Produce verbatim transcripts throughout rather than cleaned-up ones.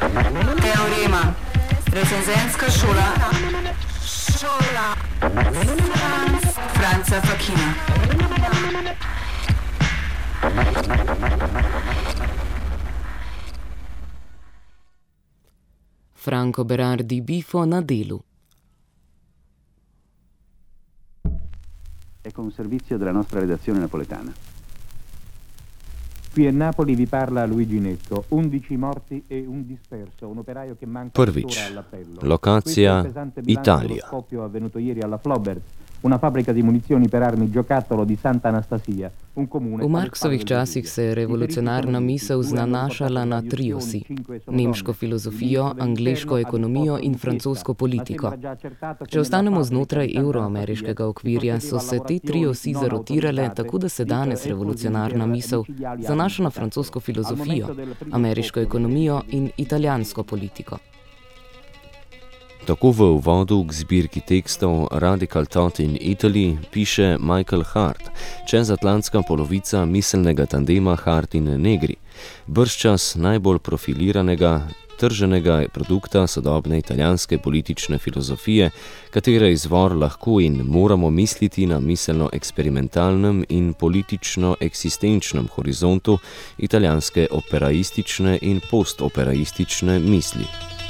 Teorema. Recenzenska šola. Šola. Franca Fakina. Franco Berardi Bifo na delu. Ecco un servizio della nostra redazione napoletana. Qui a Napoli vi parla Luigi Netto. undici morti e un disperso, un operaio che manca Prvič, all'appello. lokacija Italija. Scoppio avvenuto ieri alla Flobert, una fabbrica di munizioni per armi giocattolo di Santa Anastasia, un comune. V Marksovih časih se je revolucionarna misel nanašala na tri osi: nemško filozofijo, angleško ekonomijo in francosko politiko. Če ostanemo znotraj evroameriškega okvirja, so se te tri osi zarotirale, tako da se danes revolucionarna misel zanaša na francosko filozofijo, ameriško ekonomijo in italijansko politiko. Tako v uvodu k zbirki tekstov Radical Thought in Italy piše Michael Hart, čezatlantska polovica miselnega tandema Hart in Negri, bržčas najbolj profiliranega, trženega produkta sodobne italijanske politične filozofije, katere izvor lahko in moramo misliti na miselno-eksperimentalnem in politično-eksistenčnem horizontu italijanske operaistične in postoperaistične misli.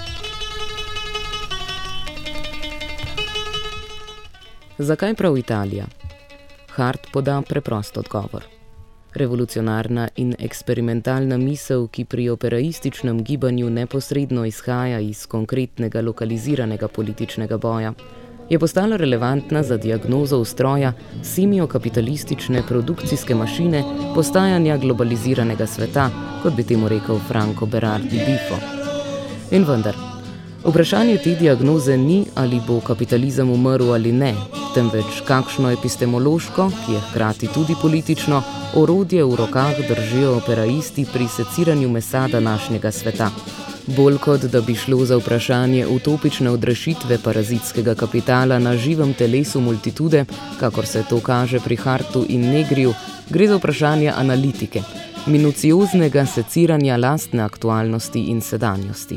Zakaj prav Italija? Hart poda preprost odgovor. Revolucionarna in eksperimentalna misel, ki pri operaističnem gibanju neposredno izhaja iz konkretnega lokaliziranega političnega boja, je postala relevantna za diagnozo ustroja semiokapitalistične produkcijske mašine postajanja globaliziranega sveta, kot bi temu rekel Franco Berardi Bifo. In vendar, vprašanje te diagnoze ni, ali bo kapitalizem umrl ali ne, temveč kakšno epistemološko, ki je hkrati tudi politično, orodje v rokah držijo operaisti pri seciranju mesa današnjega sveta. Bolj kot da bi šlo za vprašanje utopične odrešitve parazitskega kapitala na živem telesu multitude, kakor se to kaže pri Hartu in Negriju, gre za vprašanje analitike, minucioznega seciranja lastne aktualnosti in sedanjosti.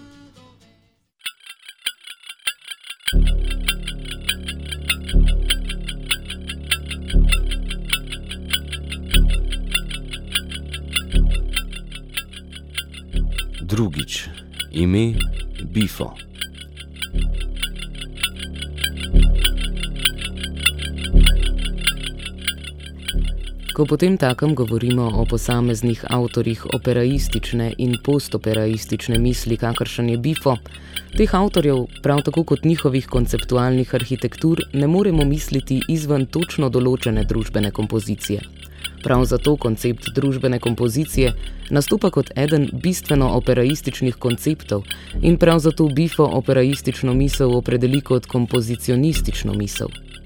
Drugič, ime Bifo. Ko potem takem govorimo o posameznih avtorjih operaistične in postoperaistične misli, kakršen je Bifo, teh avtorjev, prav tako kot njihovih konceptualnih arhitektur, ne moremo misliti izven točno določene družbene kompozicije. Prav zato koncept družbene kompozicije nastopa kot eden bistveno operaističnih konceptov in prav zato Bifo operaistično misel opredeli kot kompozicionistično misel.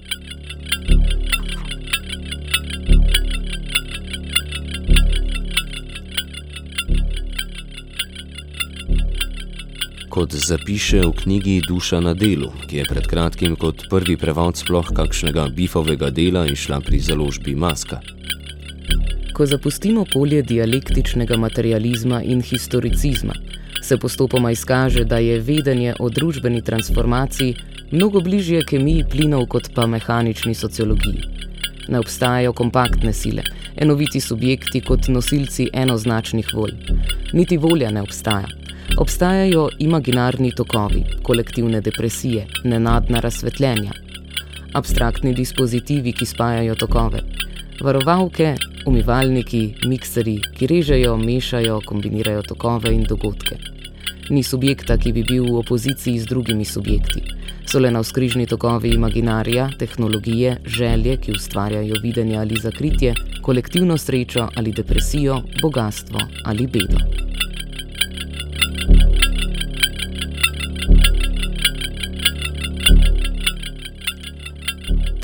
Kot zapiše v knjigi Duša na delu, ki je pred kratkim kot prvi prevod sploh kakšnega Bifovega dela izšla pri založbi Maska. Ko zapustimo polje dialektičnega materializma in historicizma, se postopoma izkaže, da je vedenje o družbeni transformaciji mnogo bližje kemiji plinov kot pa mehanični sociologiji. Ne obstajajo kompaktne sile, enoviti subjekti kot nosilci enoznačnih volj. Niti volja ne obstaja. Obstajajo imaginarni tokovi, kolektivne depresije, nenadna razsvetljenja, abstraktni dispozitivi, ki spajajo tokove, varovalke, umivalniki, mikseri, ki režejo, mešajo, kombinirajo tokove in dogodke. Ni subjekta, ki bi bil v opoziciji z drugimi subjekti. So le navzkrižni tokovi imaginarija, tehnologije, želje, ki ustvarjajo videnje ali zakritje, kolektivno srečo ali depresijo, bogastvo ali bedo.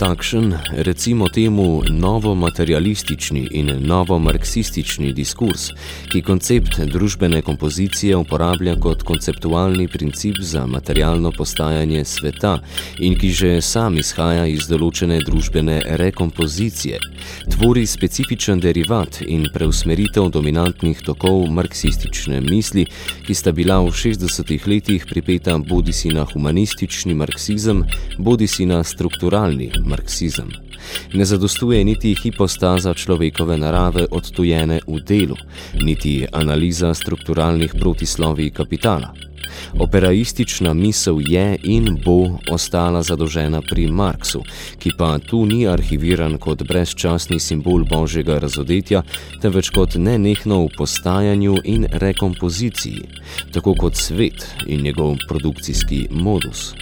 Takšen, recimo temu novomaterialistični in novomarksistični diskurs, ki koncept družbene kompozicije uporablja kot konceptualni princip za materialno postajanje sveta in ki že sam izhaja iz določene družbene rekompozicije, tvori specifičen derivat in preusmeritev dominantnih tokov marksistične misli, ki sta bila v šestdesetih letih pripeta bodisi na humanistični marksizem, bodisi na strukturalni marksizem. Ne zadostuje niti hipostaza človekove narave odtujene v delu, niti analiza strukturalnih protislovij kapitala. Operaistična misel je in bo ostala zadolžena pri Marksu, ki pa tu ni arhiviran kot brezčasni simbol božjega razodetja, temveč kot nenehno v postajanju in rekompoziciji, tako kot svet in njegov produkcijski modus.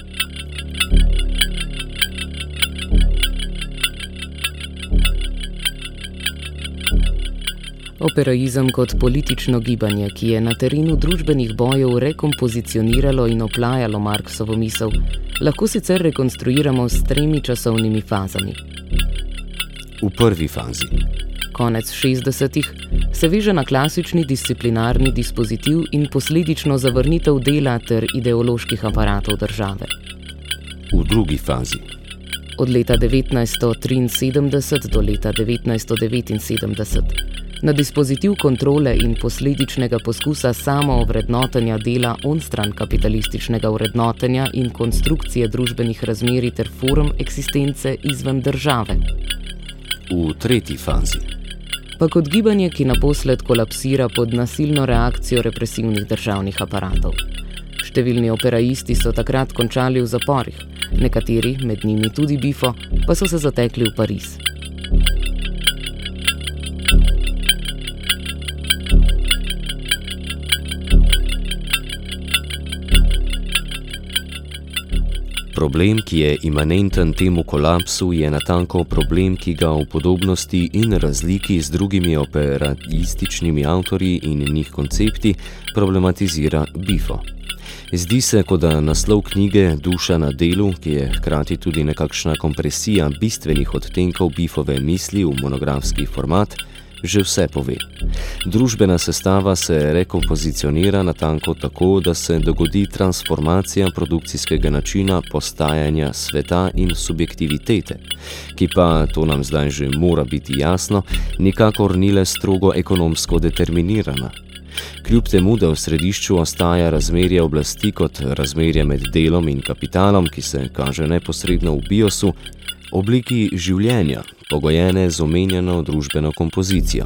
Operaizem kot politično gibanje, ki je na terenu družbenih bojev rekompozicioniralo in oplajalo Marksovo misel, lahko sicer rekonstruiramo s tremi časovnimi fazami. V prvi fazi. Konec šestdesetih se veže na klasični disciplinarni dispozitiv in posledično zavrnitev dela ter ideoloških aparatov države. V drugi fazi. Od leta devetnajststo triinsedemdeset do leta devetnajststo devetinsedemdeset. Na dispozitiv kontrole in posledičnega poskusa samoovrednotenja dela onstran kapitalističnega vrednotenja in konstrukcije družbenih razmerij ter form eksistence izven države. V tretji fazi. Pa kot gibanje, ki naposled kolapsira pod nasilno reakcijo represivnih državnih aparatov. Številni operaisti so takrat končali v zaporih, nekateri, med njimi tudi Bifo, pa so se zatekli v Pariz. Problem, ki je imanenten temu kolapsu, je natanko problem, ki ga v podobnosti in razliki z drugimi operaističnimi avtorji in njih koncepti problematizira Bifo. Zdi se, kot da naslov knjige Duša na delu, ki je hkrati tudi nekakšna kompresija bistvenih odtenkov Bifove misli v monografski format, že vse pove. Družbena sestava se rekompozicionira natanko tako, da se dogodi transformacija produkcijskega načina postajanja sveta in subjektivitete, ki pa, to nam zdaj že mora biti jasno, nikakor ni le strogo ekonomsko determinirana. Kljub temu, da v središču ostaja razmerje oblasti kot razmerje med delom in kapitalom, ki se kaže neposredno v biosu, obliki življenja, pogojene z omenjeno družbeno kompozicijo.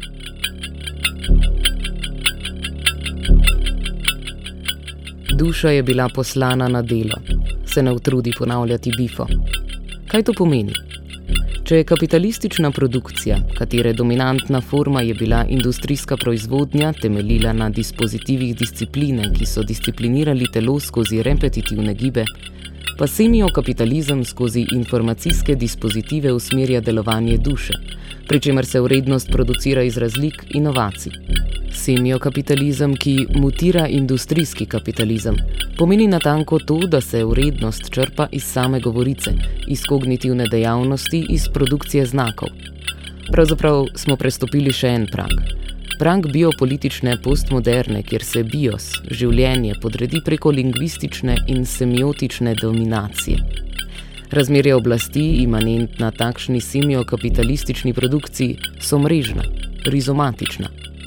Duša je bila poslana na delo, se ne utrudi ponavljati Bifo. Kaj to pomeni? Če je kapitalistična produkcija, katere dominantna forma je bila industrijska proizvodnja, temeljila na dispozitivih discipline, ki so disciplinirali telo skozi repetitivne gibe, pa semiokapitalizem skozi informacijske dispozitive usmerja delovanje duše, pri čemer se vrednost producira iz razlik inovacij. Semiokapitalizem, ki mutira industrijski kapitalizem, pomeni natanko to, da se vrednost črpa iz same govorice, iz kognitivne dejavnosti, iz produkcije znakov. Pravzaprav smo prestopili še en prag. Prag biopolitične postmoderne, kjer se bios, življenje, podredi preko lingvistične in semiotične dominacije. Razmerje oblasti, imanentna takšni semiokapitalistični produkciji, so mrežna, rizomatična.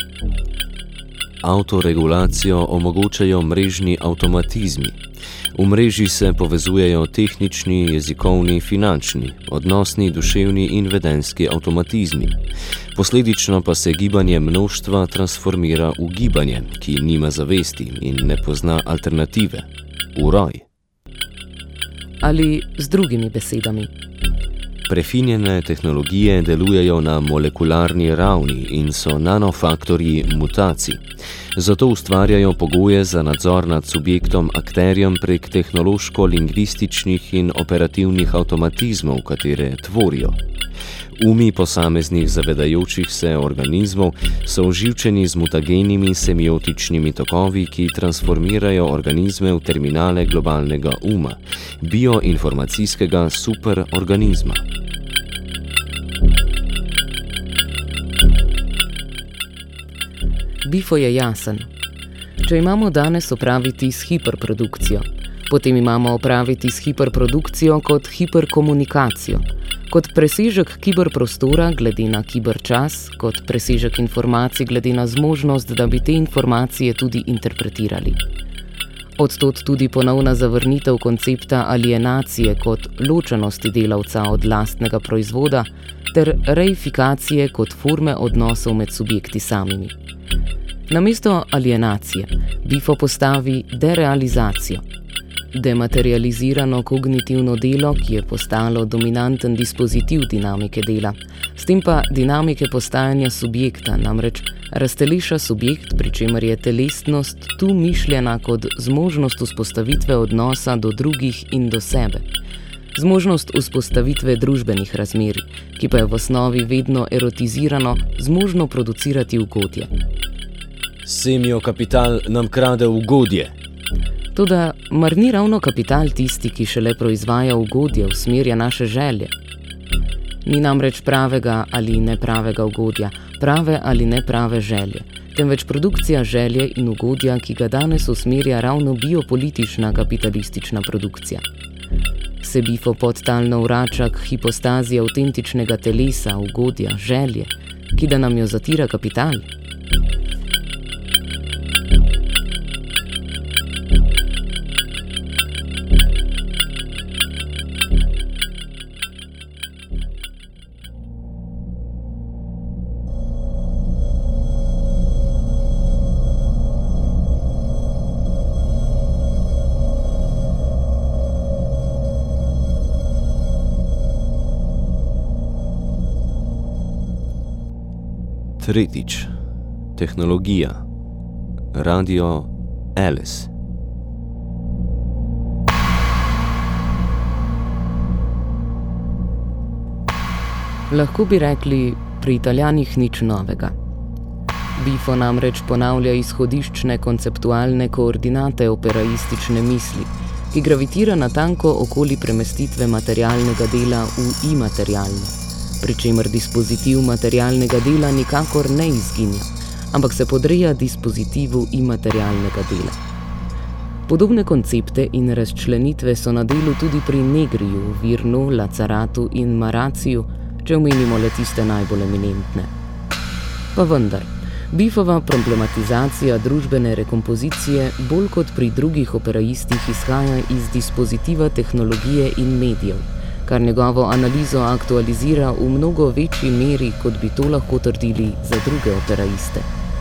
Avtoregulacijo omogočajo mrežni avtomatizmi. V mreži se povezujejo tehnični, jezikovni, finančni, odnosni, duševni in vedenjski avtomatizmi. Posledično pa se gibanje množstva transformira v gibanje, ki nima zavesti in ne pozna alternative. V roj. Ali z drugimi besedami. Prefinjene tehnologije delujejo na molekularni ravni in so nanofaktorji mutacij. Zato ustvarjajo pogoje za nadzor nad subjektom akterjem prek tehnološko-lingvističnih in operativnih avtomatizmov, katere tvorijo. Umi posameznih zavedajočih se organizmov so oživčeni z mutagenimi semiotičnimi tokovi, ki transformirajo organizme v terminale globalnega uma, bioinformacijskega superorganizma. Bifo je jasen. Če imamo danes opraviti s hiperprodukcijo, potem imamo opraviti s hiperprodukcijo kot hiperkomunikacijo, kot presežek kiberprostora glede na kiberčas, kot presežek informacij glede na zmožnost, da bi te informacije tudi interpretirali. Odtot tudi ponovna zavrnitev koncepta alienacije kot ločenosti delavca od lastnega proizvoda ter reifikacije kot forme odnosov med subjekti samimi. Namesto alienacije Bifo postavi derealizacijo, dematerializirano kognitivno delo, ki je postalo dominanten dispozitiv dinamike dela, s tem pa dinamike postajanja subjekta, namreč razteleša subjekt, pri čemer je telesnost tu mišljena kot zmožnost vzpostavitve odnosa do drugih in do sebe. Zmožnost vzpostavitve družbenih razmerij, ki pa je v osnovi vedno erotizirano, zmožno producirati ugodje. Semio kapital nam krade ugodje. Toda mar ni ravno kapital tisti, ki šele proizvaja ugodje, usmerja naše želje? Ni namreč pravega ali nepravega ugodja, prave ali neprave želje, temveč produkcija želje in ugodja, ki ga danes usmerja ravno biopolitična kapitalistična produkcija. Se Bifo podtalno vrača k hipostazi avtentičnega telesa, ugodja, želje, ki da nam jo zatira kapital? Tretjič. Tehnologija. Radio Alice. Lahko bi rekli, pri Italijanih nič novega. Bifo namreč ponavlja izhodiščne konceptualne koordinate operaistične misli, ki gravitira natanko okoli premestitve materialnega dela v imaterialno, pri čemer dispozitiv materialnega dela nikakor ne izginja, ampak se podreja dispozitivu imaterialnega dela. Podobne koncepte in razčlenitve so na delu tudi pri Negriju, Virnu, Lacaratu in Maraciju, če omenimo le tiste najbolj eminentne. Pa vendar, Bifova problematizacija družbene rekompozicije bolj kot pri drugih operaistih izhaja iz dispozitiva tehnologije in medijev, kar njegovo analizo aktualizira v mnogo večji meri, kot bi to lahko trdili za druge operaiste.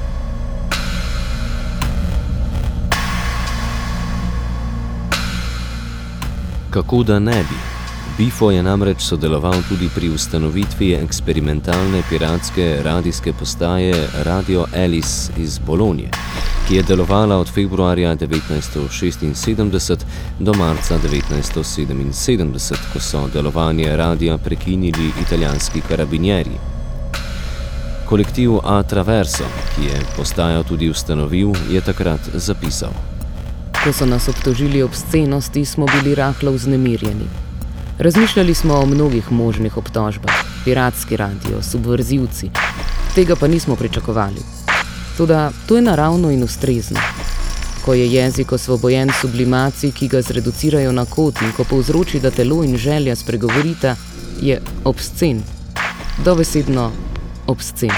Kako da ne bi? Bifo je namreč sodeloval tudi pri ustanovitvi eksperimentalne piratske radijske postaje Radio Alice iz Bolonje, ki je delovala od februarja devetnajststo šestinsedemdeset do marca devetnajststo sedeminsedemdeset, ko so delovanje radia prekinili italijanski karabinjeri. Kolektiv A Traverso, ki je postajo tudi ustanovil, je takrat zapisal: Ko so nas obtožili obscenosti, smo bili rahlo vznemirjeni. Razmišljali smo o mnogih možnih obtožbah, piratski radio, subverzivci, tega pa nismo pričakovali. Toda to je naravno in ustrezno. Ko je jezik osvobojen sublimacij, ki ga zreducirajo na kot in ko povzroči, da telo in želja spregovorita, je obscen, dobesedno obscen.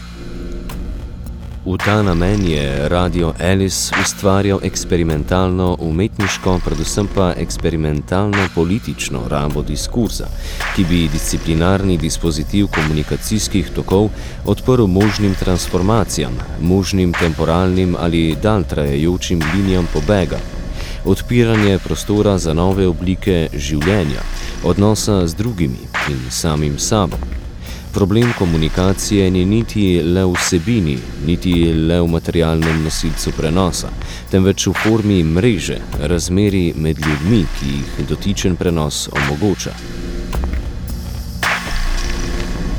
V ta namen je Radio Alice ustvarjal eksperimentalno umetniško, predvsem pa eksperimentalno politično rabo diskurza, ki bi disciplinarni dispozitiv komunikacijskih tokov odprl možnim transformacijam, možnim temporalnim ali dalj trajajočim linijam pobega, odpiranje prostora za nove oblike življenja, odnosa z drugimi in samim sabo. Problem komunikacije ni niti le v vsebini, niti le v materialnem nosilcu prenosa, temveč v formi mreže, razmerij med ljudmi, ki jih dotičen prenos omogoča.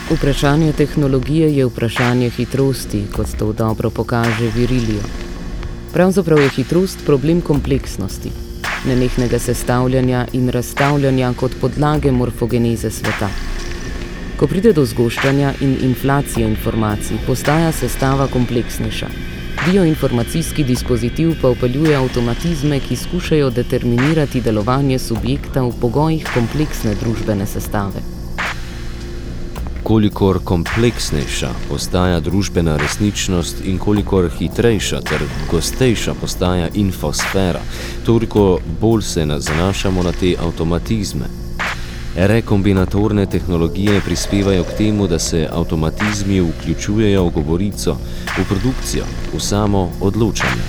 Vprašanje tehnologije je vprašanje hitrosti, kot to dobro pokaže Virilio. Pravzaprav je hitrost problem kompleksnosti, nenehnega sestavljanja in razstavljanja kot podlage morfogeneze sveta. Ko pride do zgoščanja in inflacije informacij, postaja sestava kompleksnejša. Bioinformacijski dispozitiv pa vpeljuje avtomatizme, ki skušajo determinirati delovanje subjekta v pogojih kompleksne družbene sestave. Kolikor kompleksnejša postaja družbena resničnost in kolikor hitrejša ter gostejša postaja infosfera, toliko bolj se zanašamo na te avtomatizme. Rekombinatorne tehnologije prispevajo k temu, da se avtomatizmi vključujejo v govorico, v produkcijo, v samo odločanje.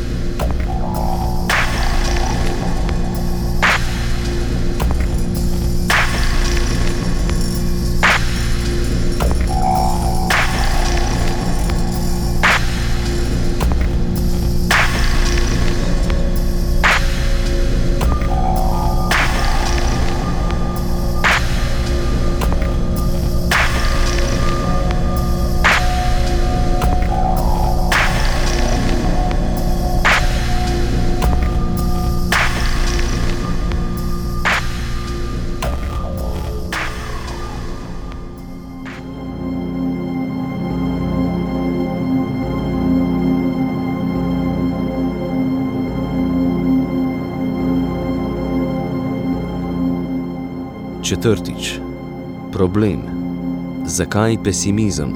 Četrtič. Problem. Zakaj pesimizem?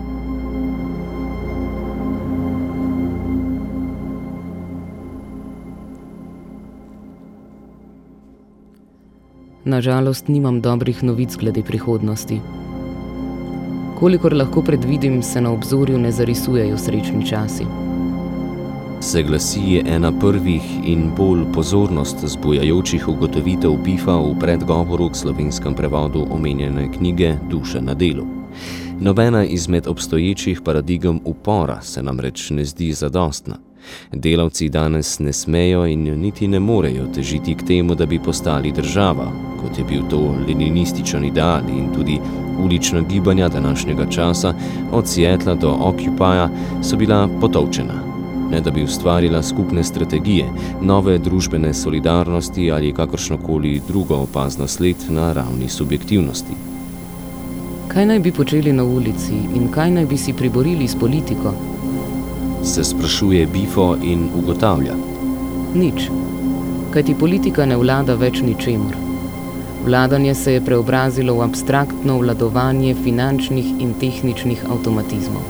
Nažalost, nimam dobrih novic glede prihodnosti. Kolikor lahko predvidim, se na obzorju ne zarisujejo srečni časi. Se glasi ena prvih in bolj pozornost zbujajočih ugotovitev Biffa v predgovoru k slovenskem prevodu omenjene knjige Duša na delu. Nobena izmed obstoječih paradigem upora se namreč ne zdi zadostna. Delavci danes ne smejo in niti ne morejo težiti k temu, da bi postali država, kot je bil to leninističen ideal, in tudi ulična gibanja današnjega časa, od Seattla do Occupyja, so bila potolčena. Ne da bi ustvarila skupne strategije, nove družbene solidarnosti ali kakršnokoli drugo opazno sled na ravni subjektivnosti. Kaj naj bi počeli na ulici in kaj naj bi si priborili s politiko? Se sprašuje Biffo in ugotavlja. Nič, kajti politika ne vlada več ničemur. Vladanje se je preobrazilo v abstraktno vladovanje finančnih in tehničnih avtomatizmov.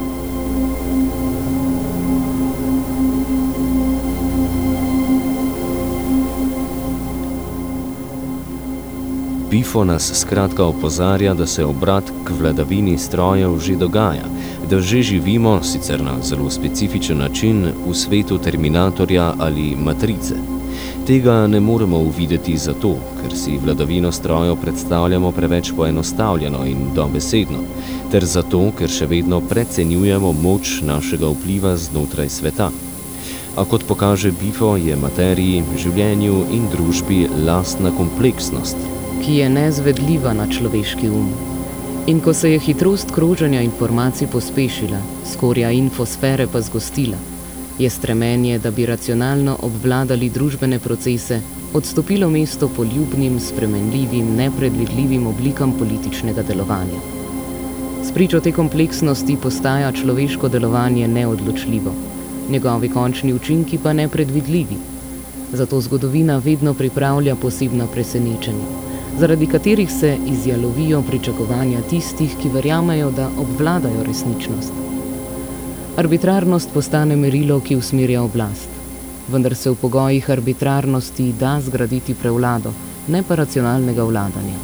Biffo nas skratka opozarja, da se obrat k vladavini strojev že dogaja, da že živimo, sicer na zelo specifičen način, v svetu Terminatorja ali Matrice. Tega ne moremo uvideti zato, ker si vladavino strojev predstavljamo preveč poenostavljeno in dobesedno, ter zato, ker še vedno precenjujemo moč našega vpliva znotraj sveta. A kot pokaže Biffo, je materiji, življenju in družbi lastna kompleksnost, ki je nezvedljiva na človeški um. In ko se je hitrost kroženja informacij pospešila, skorja infosfere pa zgostila, je stremenje, da bi racionalno obvladali družbene procese, odstopilo mesto poljubnim, spremenljivim, nepredvidljivim oblikam političnega delovanja. Spričo te kompleksnosti postaja človeško delovanje neodločljivo, njegovi končni učinki pa nepredvidljivi. Zato zgodovina vedno pripravlja posebna presenečenja, zaradi katerih se izjalovijo pričakovanja tistih, ki verjamejo, da obvladajo resničnost. Arbitrarnost postane merilo, ki usmerja oblast, vendar se v pogojih arbitrarnosti da zgraditi prevlado, ne pa racionalnega vladanja.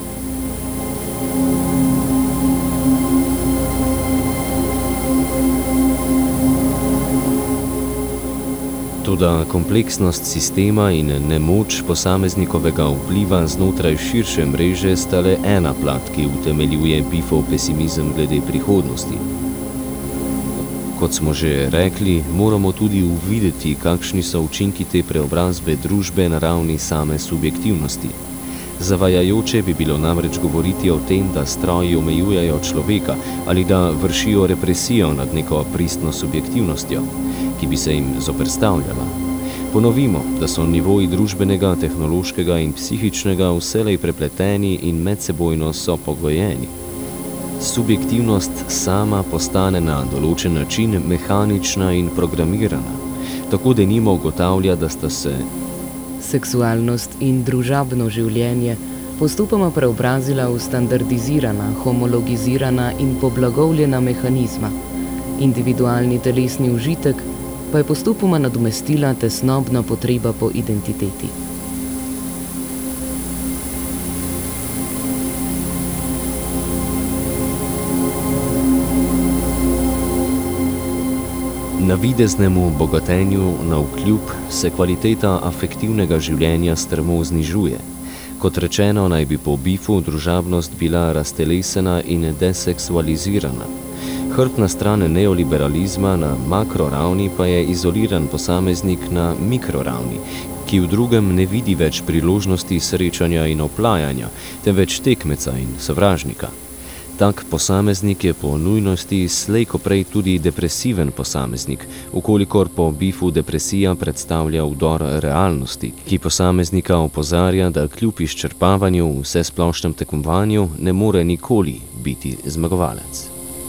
Toda kompleksnost sistema in nemoč posameznikovega vpliva znotraj širše mreže sta le ena plat, ki utemeljuje Biffov pesimizem glede prihodnosti. Kot smo že rekli, moramo tudi uvideti, kakšni so učinki te preobrazbe družbe na ravni same subjektivnosti. Zavajajoče bi bilo namreč govoriti o tem, da stroji omejujejo človeka ali da vršijo represijo nad neko pristno subjektivnostjo, ki bi se jim zoperstavljala. Ponovimo, da so nivoji družbenega, tehnološkega in psihičnega vselej prepleteni in medsebojno so pogojeni. Subjektivnost sama postane na določen način mehanična in programirana. Tako denimo ugotavlja, da sta se seksualnost in družabno življenje postopoma preobrazila v standardizirana, homologizirana in poblagovljena mehanizma. Individualni telesni užitek pa je postopoma nadomestila tesnobna potreba po identiteti. Navideznemu bogatenju navkljub se kvaliteta afektivnega življenja strmo znižuje. Kot rečeno, naj bi po Biffu družabnost bila raztelesena in deseksualizirana. Hrbtna stran neoliberalizma na makroravni pa je izoliran posameznik na mikroravni, ki v drugem ne vidi več priložnosti srečanja in oplajanja, temveč tekmeca in sovražnika. Tak posameznik je po nujnosti slej ko prej tudi depresiven posameznik, ukolikor po Biffu depresija predstavlja vdor realnosti, ki posameznika opozarja, da kljub izčrpavanju v vsesplošnem tekmovanju ne more nikoli biti zmagovalec.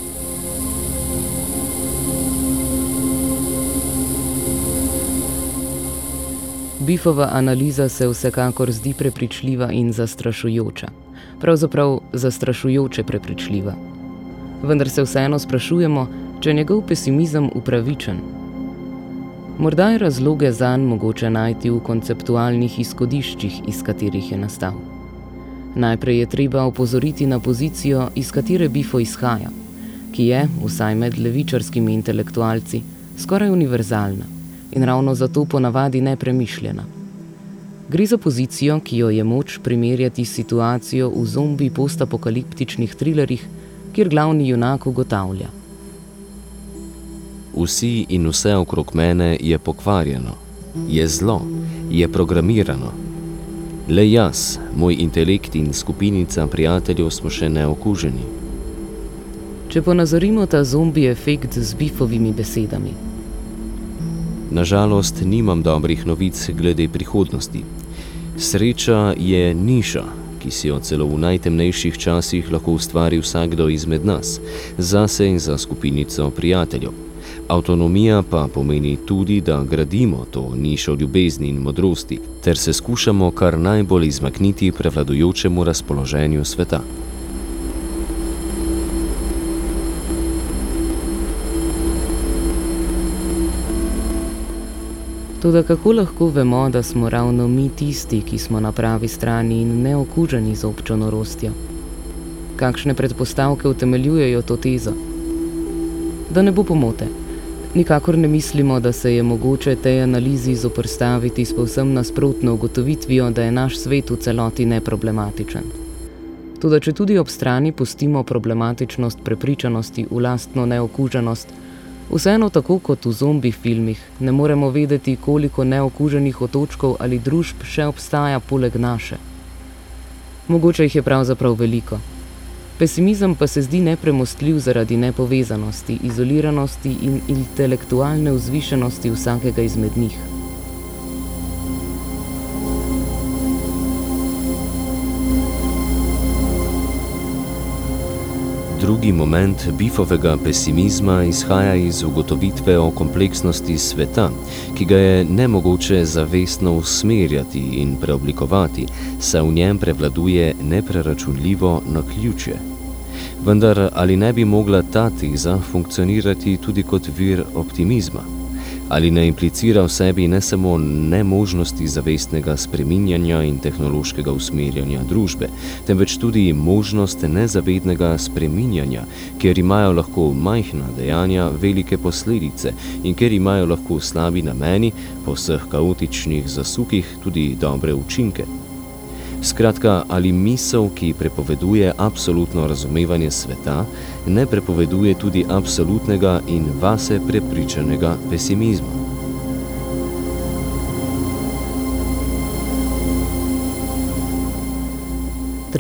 Biffova analiza se vsekakor zdi prepričljiva in zastrašujoča. Pravzaprav zastrašujoče prepričljiva. Vendar se vseeno sprašujemo, če je njegov pesimizem upravičen. Morda je razloge zanj mogoče najti v konceptualnih izhodiščih, iz katerih je nastal. Najprej je treba opozoriti na pozicijo, iz katere Biffo izhaja, ki je, vsaj med levičarskimi intelektualci, skoraj univerzalna in ravno zato ponavadi nepremišljena. Gre za pozicijo, ki jo je moč primerjati s situacijo v zombi postapokaliptičnih trilerjih, kjer glavni junak ugotavlja: vsi in vse okrog mene je pokvarjeno, je zlo, je programirano. Le jaz, moj intelekt in skupinica prijateljev smo še neokuženi. Če ponazorimo ta zombi efekt z Biffovimi besedami. Nažalost, nimam dobrih novic glede prihodnosti. Sreča je niša, ki si jo celo v najtemnejših časih lahko ustvari vsakdo izmed nas, zase in za skupinico prijateljev. Avtonomija pa pomeni tudi, da gradimo to nišo ljubezni in modrosti, ter se skušamo kar najbolj izmakniti prevladujočemu razpoloženju sveta. Toda kako lahko vemo, da smo ravno mi tisti, ki smo na pravi strani in neokuženi z občo norostjo? Kakšne predpostavke utemeljujejo to tezo? Da ne bo pomote, nikakor ne mislimo, da se je mogoče tej analizi zoperstaviti s povsem nasprotno ugotovitvijo, da je naš svet v celoti neproblematičen. Toda če tudi ob strani pustimo problematičnost prepričanosti v lastno neokuženost, vseeno tako kot v zombi filmih ne moremo vedeti, koliko neokuženih otočkov ali družb še obstaja poleg naše. Mogoče jih je pravzaprav veliko. Pesimizem pa se zdi nepremostljiv zaradi nepovezanosti, izoliranosti in intelektualne vzvišenosti vsakega izmed njih. Drugi moment Biffovega pesimizma izhaja iz ugotovitve o kompleksnosti sveta, ki ga je nemogoče zavestno usmerjati in preoblikovati, saj v njem prevladuje nepreračunljivo naključje. Vendar ali ne bi mogla ta teza funkcionirati tudi kot vir optimizma? Ali ne implicira v sebi ne samo nemožnosti zavestnega spreminjanja in tehnološkega usmerjanja družbe, temveč tudi možnost nezavednega spreminjanja, kjer imajo lahko majhna dejanja velike posledice in kjer imajo lahko slabi nameni po vseh kaotičnih zasukih tudi dobre učinke. Skratka, ali misel, ki prepoveduje absolutno razumevanje sveta, ne prepoveduje tudi absolutnega in vase prepričanega pesimizma.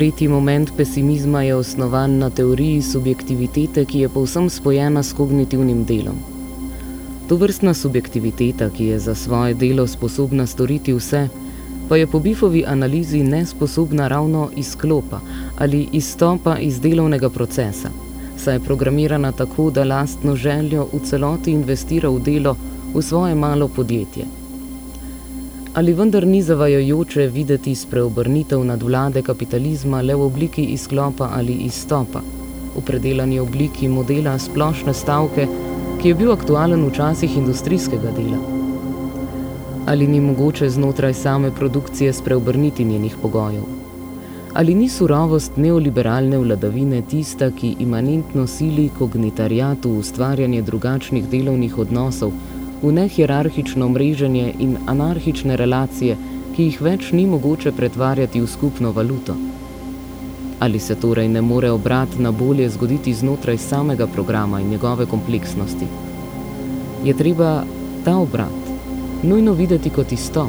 Tretji moment pesimizma je osnovan na teoriji subjektivitete, ki je povsem spojena s kognitivnim delom. Tovrstna subjektiviteta, ki je za svoje delo sposobna storiti vse, pa je po Biffovi analizi nesposobna ravno izklopa ali izstopa iz delovnega procesa, saj je programirana tako, da lastno željo v celoti investira v delo v svoje malo podjetje. Ali vendar ni zavajajoče videti spreobrnitev nadvlade kapitalizma le v obliki izklopa ali izstopa, v predelani obliki modela splošne stavke, ki je bil aktualen v časih industrijskega dela? Ali ni mogoče znotraj same produkcije spreobrniti njenih pogojev? Ali ni surovost neoliberalne vladavine tista, ki imanentno sili kognitariatu ustvarjanje drugačnih delovnih odnosov, v nehierarhično mreženje in anarhične relacije, ki jih več ni mogoče pretvarjati v skupno valuto? Ali se torej ne more obrat na bolje zgoditi znotraj samega programa in njegove kompleksnosti? Je treba ta obrat nujno videti kot izstop?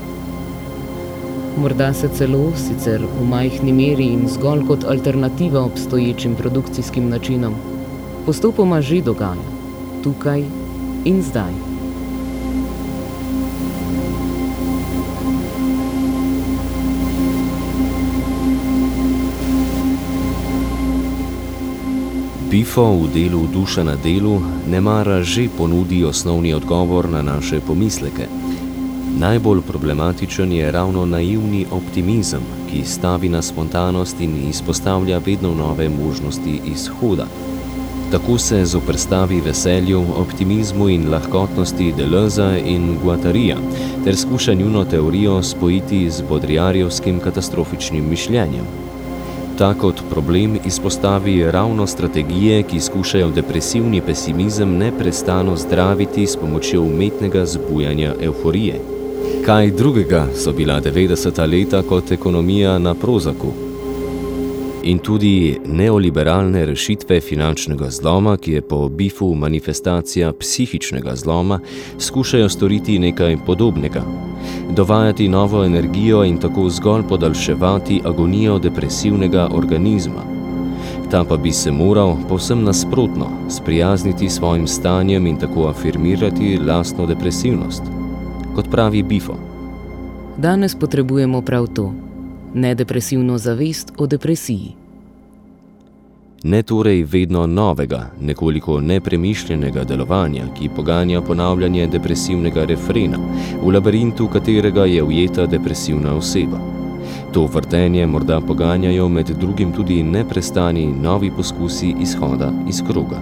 Morda se celo, sicer v majhni meri in zgolj kot alternativa obstoječim produkcijskim načinom, postopoma že dogaja, tukaj in zdaj. Biffo v delu Duša na delu nemara že ponudi osnovni odgovor na naše pomisleke. Najbolj problematičen je ravno naivni optimizem, ki stavi na spontanost in izpostavlja vedno nove možnosti izhoda. Tako se zoperstavi veselju, optimizmu in lahkotnosti Deleuza in Guattarija, ter skuša njuno teorijo spojiti z Baudrillardovskim katastrofičnim mišljenjem. Ta kot problem izpostavi ravno strategije, ki skušajo depresivni pesimizem neprestano zdraviti s pomočjo umetnega zbujanja evforije. Kaj drugega so bila devetdeseta leta kot ekonomija na Prozaku? In tudi neoliberalne rešitve finančnega zloma, ki je po Biffu manifestacija psihičnega zloma, skušajo storiti nekaj podobnega. Dovajati novo energijo in tako zgolj podaljševati agonijo depresivnega organizma. Ta pa bi se moral povsem nasprotno sprijazniti s svojim stanjem in tako afirmirati lastno depresivnost. Kot pravi Biffo. Danes potrebujemo prav to, nedepresivno zavest o depresiji. Ne torej vedno novega, nekoliko nepremišljenega delovanja, ki poganja ponavljanje depresivnega refrena, v labirintu katerega je ujeta depresivna oseba. To vrtenje morda poganjajo med drugim tudi neprestani novi poskusi izhoda iz kroga.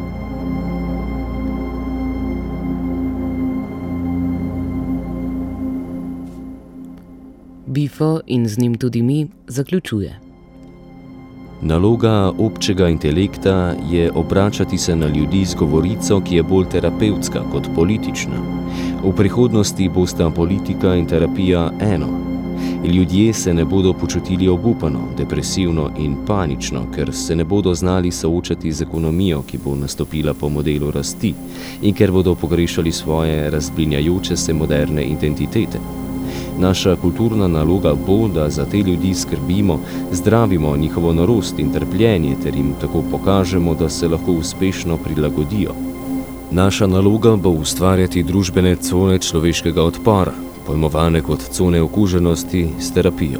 Biffo in z njim tudi mi zaključuje. Naloga občega intelekta je obračati se na ljudi z govorico, ki je bolj terapevtska kot politična. V prihodnosti bosta politika in terapija eno. Ljudje se ne bodo počutili obupano, depresivno in panično, ker se ne bodo znali soočati z ekonomijo, ki bo nastopila po modelu rasti in ker bodo pogrešali svoje razblinjajoče se moderne identitete. Naša kulturna naloga bo, da za te ljudi skrbimo, zdravimo njihovo norost in trpljenje ter jim tako pokažemo, da se lahko uspešno prilagodijo. Naša naloga bo ustvarjati družbene cone človeškega odpora, pojmovane kot cone okuženosti s terapijo.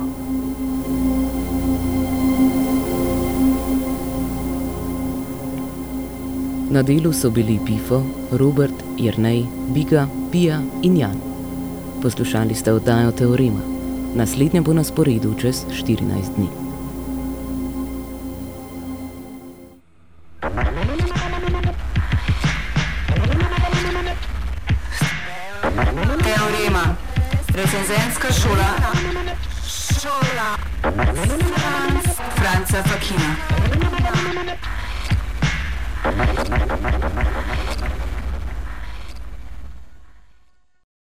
Na delu so bili Biffo, Robert, Jernej, Biga, Pija in Jan. Poslušali ste oddajo Teorema. Naslednja bo na sporedu čez štirinajst dni. Teorema. Recenzenska šola. Šola. Franca Fakina.